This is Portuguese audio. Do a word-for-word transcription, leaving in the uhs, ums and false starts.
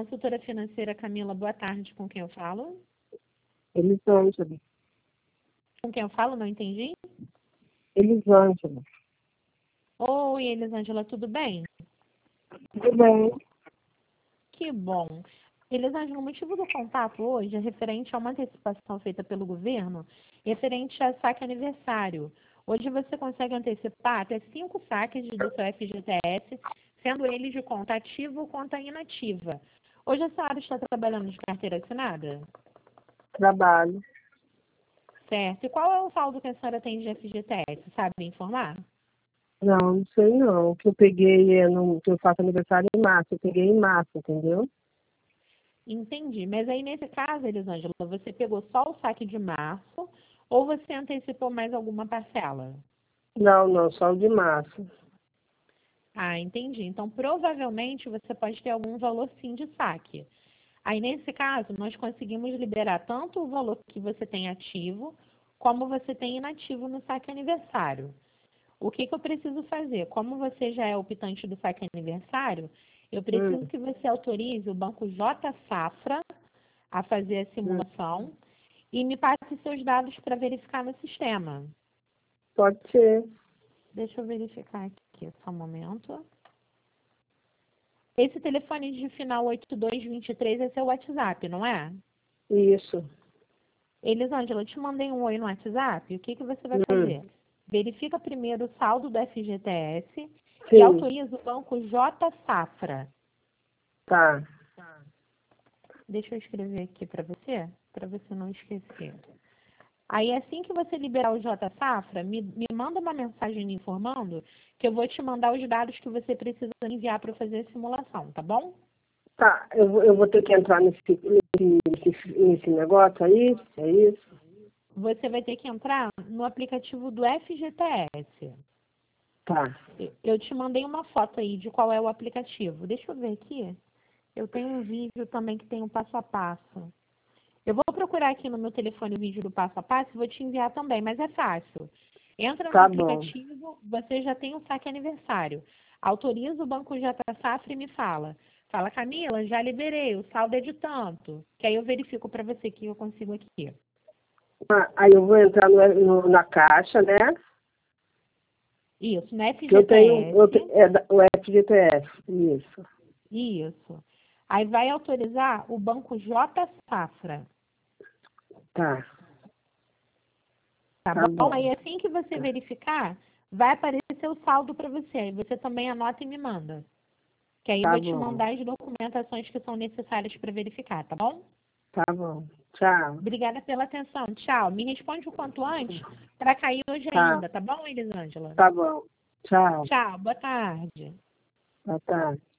Consultora financeira Camila, boa tarde. Com quem eu falo? Elisângela. Com quem eu falo? Não entendi. Elisângela. Oi, Elisângela, tudo bem? Tudo bem? Que bom. Elisângela, o motivo do contato hoje é referente a uma antecipação feita pelo governo, referente a saque aniversário. Hoje você consegue antecipar até cinco saques do seu F G T S, sendo eles de conta ativa ou conta inativa. Hoje a senhora está trabalhando de carteira assinada? Trabalho. Certo. E qual é o saldo que a senhora tem de F G T S? Sabe me informar? Não, não sei não. O que eu peguei é no que eu faço aniversário em março. Eu peguei em março, entendeu? Entendi. Mas aí, nesse caso, Elisângela, você pegou só o saque de março ou você antecipou mais alguma parcela? Não, não, só o de março. Ah, entendi. Então, provavelmente, você pode ter algum valor sim de saque. Aí, nesse caso, nós conseguimos liberar tanto o valor que você tem ativo, como você tem inativo no saque aniversário. O que, que eu preciso fazer? Como você já é optante do saque aniversário, eu preciso Hum, que você autorize o Banco J Safra a fazer a hum. simulação e me passe seus dados para verificar no sistema. Pode ser. Deixa eu verificar aqui, só um momento. Esse telefone de final oito dois dois três é seu WhatsApp, não é? Isso. Elisângela, eu te mandei um oi no WhatsApp. O que, que você vai Hum. fazer? Verifica primeiro o saldo do F G T S e Sim, autoriza o Banco J Safra. tá. Deixa eu escrever aqui para você, para você não esquecer. Aí, assim que você liberar o J Safra, me, me manda uma mensagem me informando que eu vou te mandar os dados que você precisa enviar para fazer a simulação, tá bom? Tá, eu, vou- eu vou ter que entrar nesse, nesse, nesse, nesse negócio aí? É isso? Você vai ter que entrar no aplicativo do F G T S. Tá. Eu eu te mandei uma foto aí de qual é o aplicativo. Deixa eu ver aqui. Eu tenho um vídeo também que tem o passo a passo. Eu vou procurar aqui no meu telefone o vídeo do passo a passo e vou te enviar também, mas é fácil. Entra no Tá bom. aplicativo, você já tem o saque aniversário. Autoriza o Banco J Safra e me fala. Fala, Camila, já liberei, o saldo é de tanto. Que aí eu verifico para você que eu consigo aqui. Ah, aí eu vou entrar no, no- na caixa, né? Isso, no Que eu tenho, eu, te- F G T S, é da- o F G T S. Isso. isso. Aí vai autorizar o Banco J Safra. Tá. Tá Tá bom? bom. Aí assim que você Tá. verificar, vai aparecer o saldo para você. Aí você também anota e me manda. Que aí eu Tá vou te bom. mandar as documentações que são necessárias para verificar, tá bom? Tá bom. Tchau. Obrigada pela atenção. Tchau. Me responde o quanto antes para cair hoje Tá. ainda, tá bom, Elisângela? Tá bom. Tchau. Tchau. Boa tarde. Boa tarde.